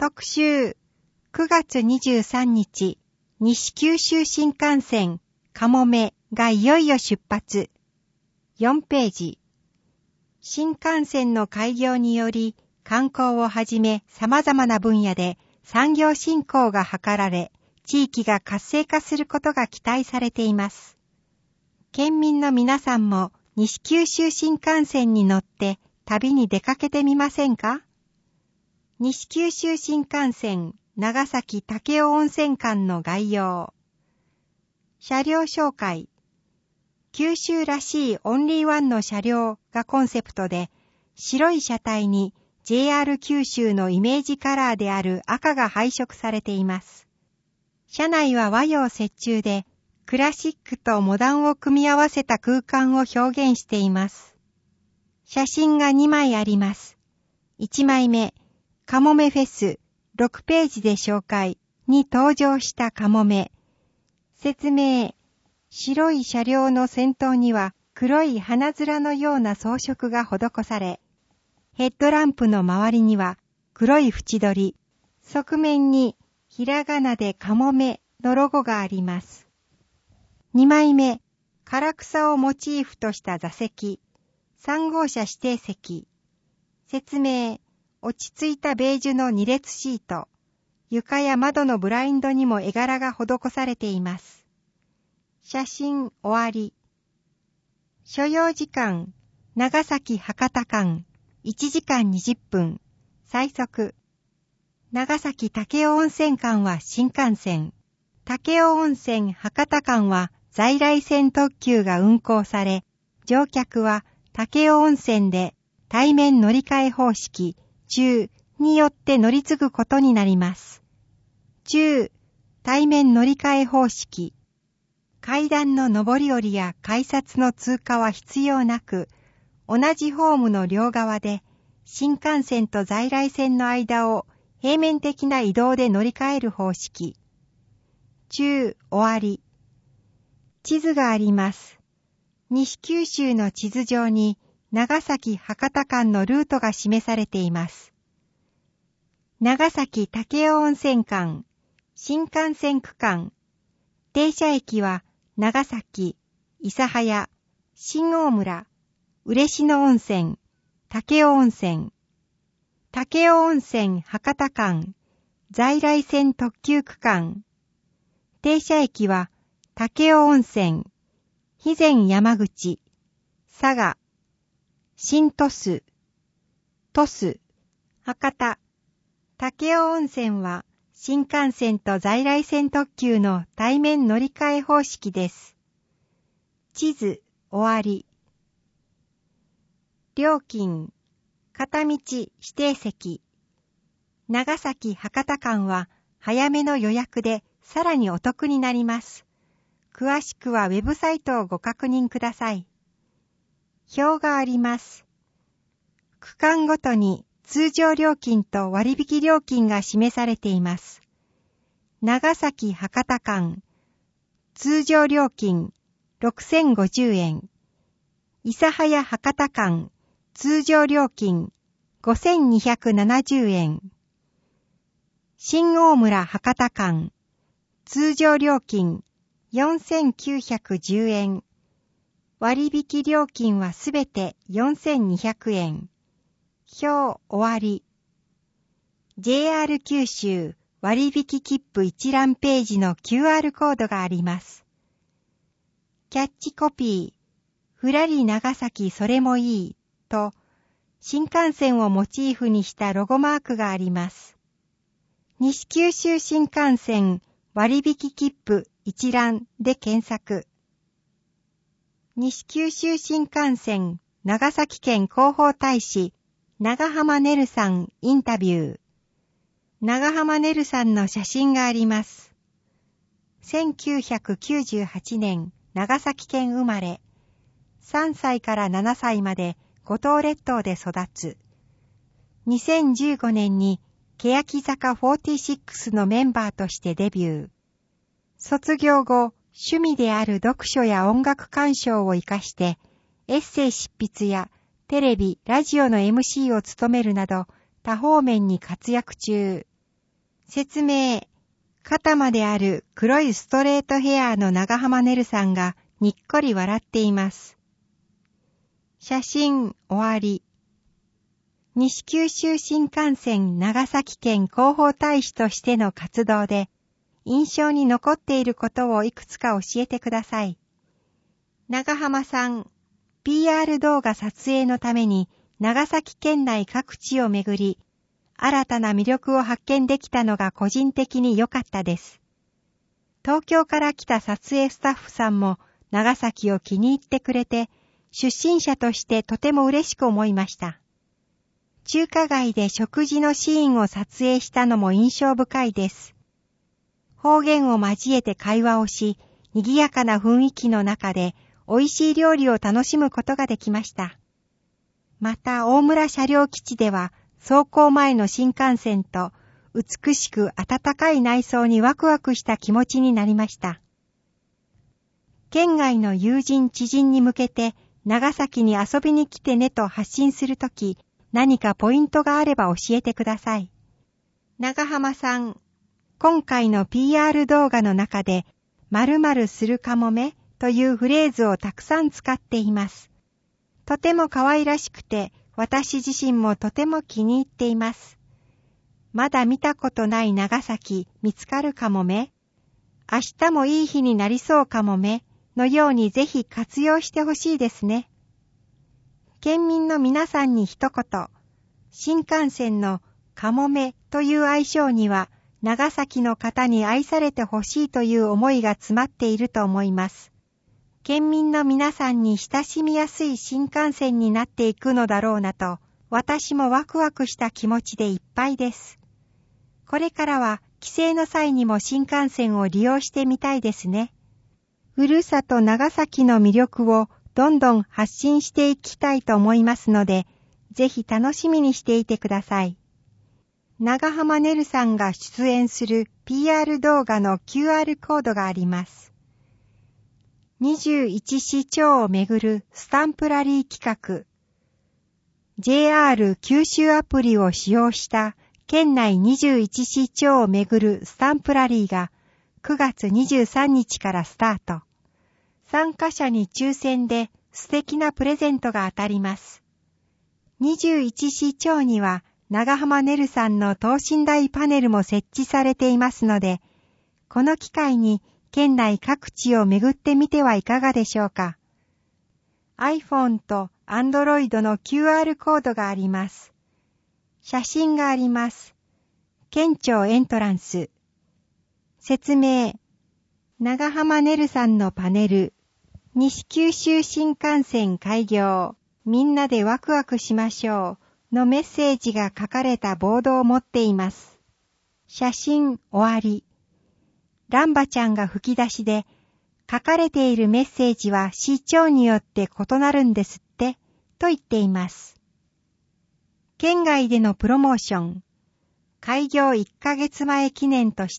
特集9月23日西九州新幹線かもめがいよいよ出発。4ページ。新幹線の開業により観光をはじめ様々な分野で産業振興が図られ、地域が活性化することが期待されています。県民の皆さんも西九州新幹線に乗って旅に出かけてみませんか？西九州新幹線長崎武雄温泉間の概要。車両紹介。九州らしいオンリーワンの車両がコンセプトで、白い車体に JR 九州のイメージカラーである赤が配色されています。車内は和洋折衷で、クラシックとモダンを組み合わせた空間を表現しています。写真が2枚あります。1枚目、かもめフェス6ページで紹介に登場したかもめ。説明。白い車両の先頭には黒い花面のような装飾が施され、ヘッドランプの周りには黒い縁取り、側面にひらがなでかもめのロゴがあります。2枚目、唐草をモチーフとした座席、3号車指定席。説明。落ち着いたベージュの2列シート。床や窓のブラインドにも絵柄が施されています。写真終わり。所要時間、長崎博多間、1時間20分。最速。長崎武雄温泉間は新幹線。武雄温泉博多間は在来線特急が運行され、乗客は武雄温泉で対面乗り換え方式、中によって乗り継ぐことになります。中、対面乗り換え方式。階段の上り下りや改札の通過は必要なく、同じホームの両側で新幹線と在来線の間を平面的な移動で乗り換える方式。中、終わり。地図があります。西九州の地図上に長崎博多間のルートが示されています。長崎武雄温泉間、新幹線区間、停車駅は長崎、諫早、新大村、嬉野温泉、武雄温泉、武雄温泉博多間、在来線特急区間、停車駅は武雄温泉、肥前山口、佐賀、新鳥栖、鳥栖、博多、武雄温泉は新幹線と在来線特急の対面乗り換え方式です。地図、終わり。料金、片道指定席。長崎博多間は早めの予約でさらにお得になります。詳しくはウェブサイトをご確認ください。表があります。区間ごとに通常料金と割引料金が示されています。長崎博多間、通常料金6050円。諫早博多間、通常料金5270円。新大村博多間、通常料金4910円。割引料金はすべて4200円。表終わり。JR 九州割引切符一覧ページの QR コードがあります。キャッチコピー、ふらり長崎それもいいと、新幹線をモチーフにしたロゴマークがあります。西九州新幹線割引切符一覧で検索。西九州新幹線長崎県広報大使長浜ねるさんインタビュー。長浜ねるさんの写真があります。1998年長崎県生まれ、3歳から7歳まで五島列島で育つ。2015年に欅坂46のメンバーとしてデビュー。卒業後、趣味である読書や音楽鑑賞を活かして、エッセイ執筆やテレビ、ラジオの MC を務めるなど多方面に活躍中。 説明。肩まである黒いストレートヘアの長浜ねるさんがにっこり笑っています。写真終わり。西九州新幹線長崎県広報大使としての活動で印象に残っていることをいくつか教えてください。長浜さん、PR 動画撮影のために長崎県内各地を巡り、新たな魅力を発見できたのが個人的に良かったです。東京から来た撮影スタッフさんも長崎を気に入ってくれて、出身者としてとても嬉しく思いました。中華街で食事のシーンを撮影したのも印象深いです。方言を交えて会話をし、賑やかな雰囲気の中で美味しい料理を楽しむことができました。また大村車両基地では走行前の新幹線と美しく温かい内装にワクワクした気持ちになりました。県外の友人知人に向けて長崎に遊びに来てねと発信するとき、何かポイントがあれば教えてください。長浜さん、今回の PR 動画の中で〇〇するかもめというフレーズをたくさん使っています。とても可愛らしくて私自身もとても気に入っています。まだ見たことない長崎見つかるかもめ、明日もいい日になりそうかもめのようにぜひ活用してほしいですね。県民の皆さんに一言、新幹線のかもめという愛称には長崎の方に愛されてほしいという思いが詰まっていると思います。県民の皆さんに親しみやすい新幹線になっていくのだろうなと、私もワクワクした気持ちでいっぱいです。これからは帰省の際にも新幹線を利用してみたいですね。ふるさと長崎の魅力をどんどん発信していきたいと思いますので、ぜひ楽しみにしていてください。長浜ねるさんが出演する PR 動画の QR コードがあります。21市町をめぐるスタンプラリー企画。JR 九州アプリを使用した県内21市町をめぐるスタンプラリーが9月23日からスタート。参加者に抽選で素敵なプレゼントが当たります。21市町には長浜ねるさんの等身大パネルも設置されていますので、この機会に県内各地を巡ってみてはいかがでしょうか。iPhone と Android の QR コードがあります。写真があります。県庁エントランス。説明。長浜ねるさんのパネル。西九州新幹線開業。みんなでワクワクしましょう。のメッセージが書かれたボードを持っています。写真終わり。ランバちゃんが吹き出しで、書かれているメッセージは市長によって異なるんですって、と言っています。県外でのプロモーション。開業1ヶ月前記念として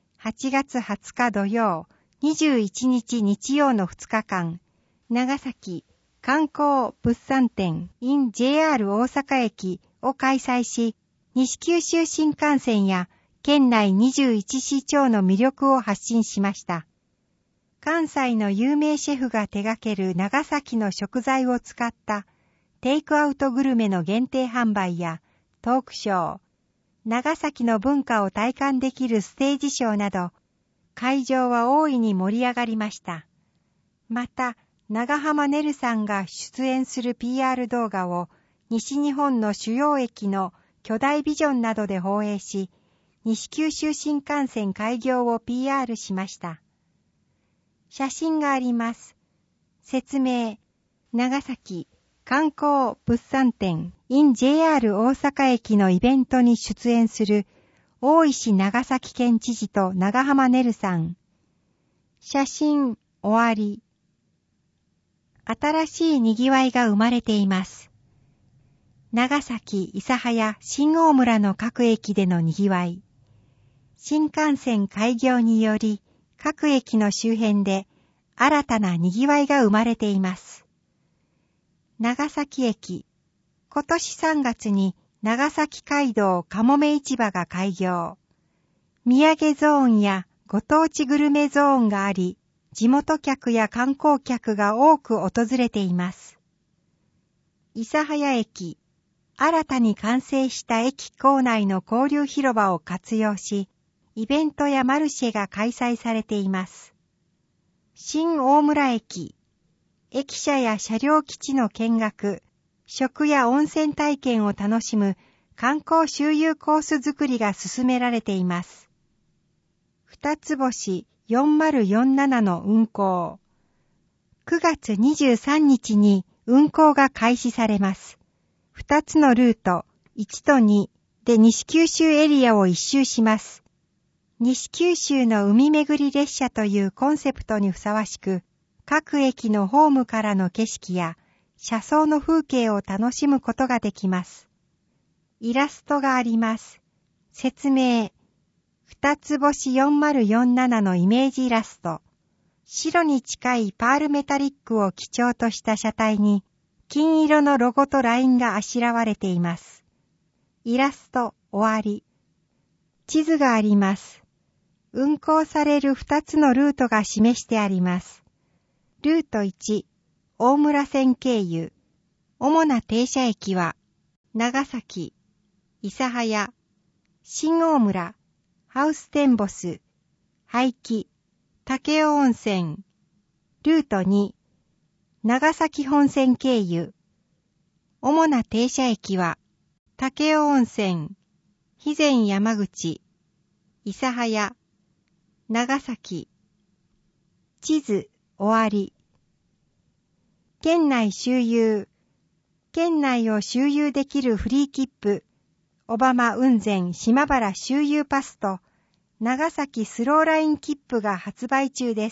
、8月20日土曜、21日日曜の2日間、長崎観光物産展 in JR 大阪駅を開催し、西九州新幹線や県内21市町の魅力を発信しました。関西の有名シェフが手掛ける長崎の食材を使ったテイクアウトグルメの限定販売やトークショー、長崎の文化を体感できるステージショーなど、会場は大いに盛り上がりました。また、長浜ねるさんが出演する PR 動画を西日本の主要駅の巨大ビジョンなどで放映し、西九州新幹線開業を PR しました。写真があります。説明。長崎観光物産展 in JR 大阪駅のイベントに出演する大石長崎県知事と長浜ねるさん。写真終わり。新しい賑わいが生まれています。長崎、諫早、新大村の各駅での賑わい。新幹線開業により各駅の周辺で新たな賑わいが生まれています。長崎駅。今年3月に長崎街道かもめ市場が開業。 土産ゾーンやご当地グルメゾーンがあり、地元客や観光客が多く訪れています。諫早駅、新たに完成した駅構内の交流広場を活用し、イベントやマルシェが開催されています。新大村駅、駅舎や車両基地の見学、食や温泉体験を楽しむ観光周遊コース作りが進められています。二つ星4047の運行。9月23日に運行が開始されます。2つのルート、1と2で西九州エリアを一周します。西九州の海巡り列車というコンセプトにふさわしく、各駅のホームからの景色や車窓の風景を楽しむことができます。イラストがあります。説明。二つ星4047のイメージイラスト。白に近いパールメタリックを基調とした車体に、金色のロゴとラインがあしらわれています。イラスト終わり。地図があります。運行される2つのルートが示してあります。ルート1、大村線経由。主な停車駅は、長崎、諫早、新大村、ハウステンボス、廃棄、武雄温泉。ルート2、長崎本線経由。主な停車駅は、武雄温泉、肥前山口、諫早、長崎。地図終わり。県内周遊。県内を周遊できるフリー切符、小浜雲仙島原周遊パスと、長崎スローライン切符が発売中です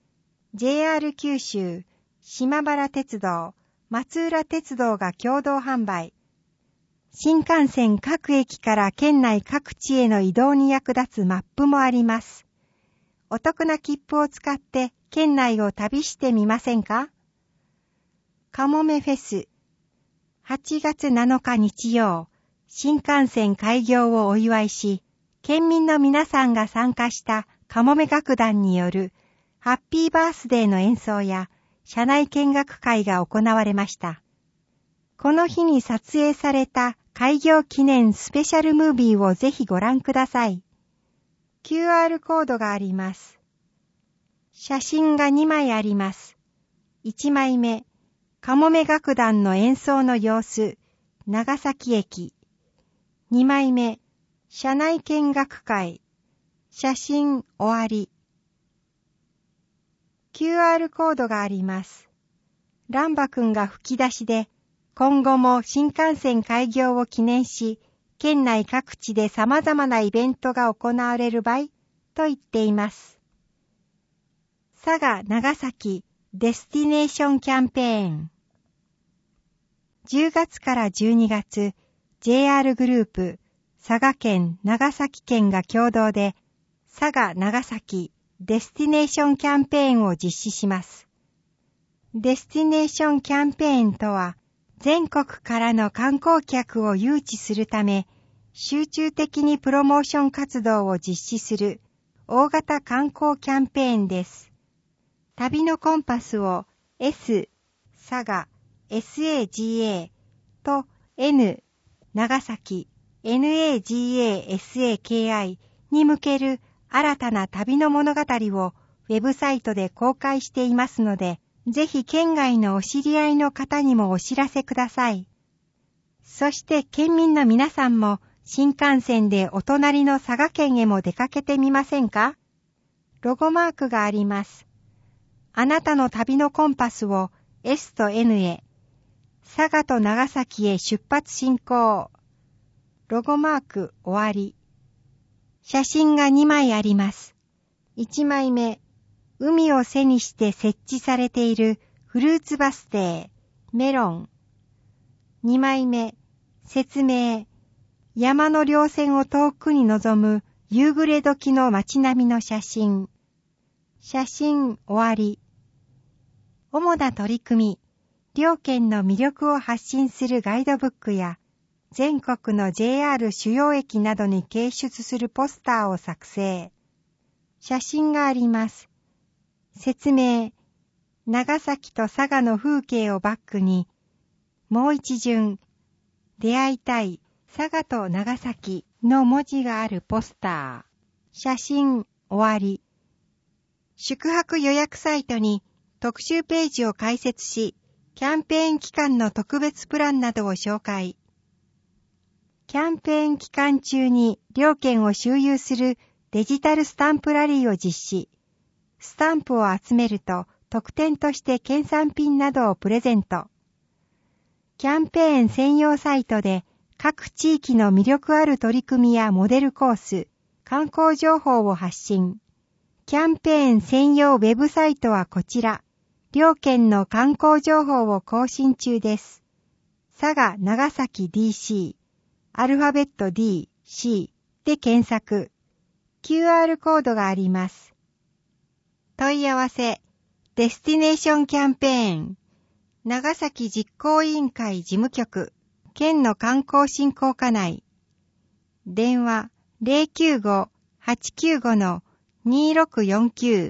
。JR 九州、島原鉄道、松浦鉄道が共同販売。新幹線各駅から県内各地への移動に役立つマップもあります。お得な切符を使って県内を旅してみませんか？かもめフェス。8月7日日曜、新幹線開業をお祝いし、県民の皆さんが参加したかもめ楽団によるハッピーバースデーの演奏や車内見学会が行われました。この日に撮影された開業記念スペシャルムービーをぜひご覧ください。QR コードがあります。写真が2枚あります。1枚目、かもめ楽団の演奏の様子、長崎駅。2枚目、車内見学会。写真終わり。QR コードがあります。ランバ君が吹き出しで、今後も新幹線開業を記念し、県内各地で様々なイベントが行われる場合と言っています。佐賀長崎デスティネーションキャンペーン。10月から12月、JR グループ、佐賀県、長崎県が共同で、佐賀長崎デスティネーションキャンペーンを実施します。デスティネーションキャンペーンとは、全国からの観光客を誘致するため、集中的にプロモーション活動を実施する大型観光キャンペーンです。旅のコンパスを S、佐賀、SAGA と N、長崎、NAGASAKI に向ける新たな旅の物語をウェブサイトで公開していますので、ぜひ県外のお知り合いの方にもお知らせください。そして県民の皆さんも新幹線でお隣の佐賀県へも出かけてみませんか？ロゴマークがあります。あなたの旅のコンパスを S と N へ、佐賀と長崎へ出発進行。ロゴマーク終わり。写真が2枚あります。1枚目、海を背にして設置されているフルーツバス停、メロン。2枚目、説明。山の稜線を遠くに望む夕暮れ時の街並みの写真。写真終わり。主な取り組み。両県の魅力を発信するガイドブックや、 全国の JR 主要駅などに掲出するポスターを作成。写真があります。説明。長崎と佐賀の風景をバックに、もう一巡、出会いたい佐賀と長崎の文字があるポスター。写真終わり。宿泊予約サイトに特集ページを開設し、キャンペーン期間の特別プランなどを紹介。キャンペーン期間中に料券を周遊するデジタルスタンプラリーを実施。スタンプを集めると特典として県産品などをプレゼント。キャンペーン専用サイトで各地域の魅力ある取り組みやモデルコース、観光情報を発信。キャンペーン専用ウェブサイトはこちら。両県の観光情報を更新中です。佐賀、長崎 DC、アルファベット D、C で検索。QR コードがあります。問い合わせ、デスティネーションキャンペーン、長崎実行委員会事務局、県の観光振興課内。電話 095-895-2649。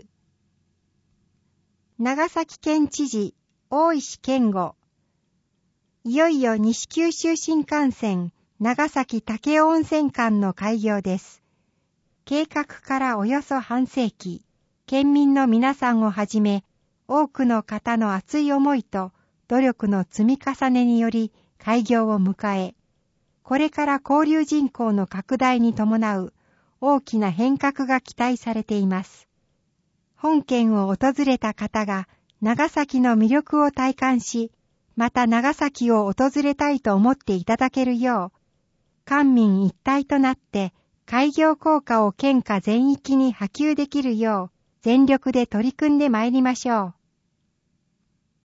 長崎県知事、大石健吾。いよいよ西九州新幹線、長崎武雄温泉間の開業です。計画からおよそ半世紀、県民の皆さんをはじめ、多くの方の熱い思いと努力の積み重ねにより開業を迎え、これから交流人口の拡大に伴う大きな変革が期待されています。本県を訪れた方が長崎の魅力を体感し、また長崎を訪れたいと思っていただけるよう、官民一体となって開業効果を県下全域に波及できるよう全力で取り組んでまいりましょう。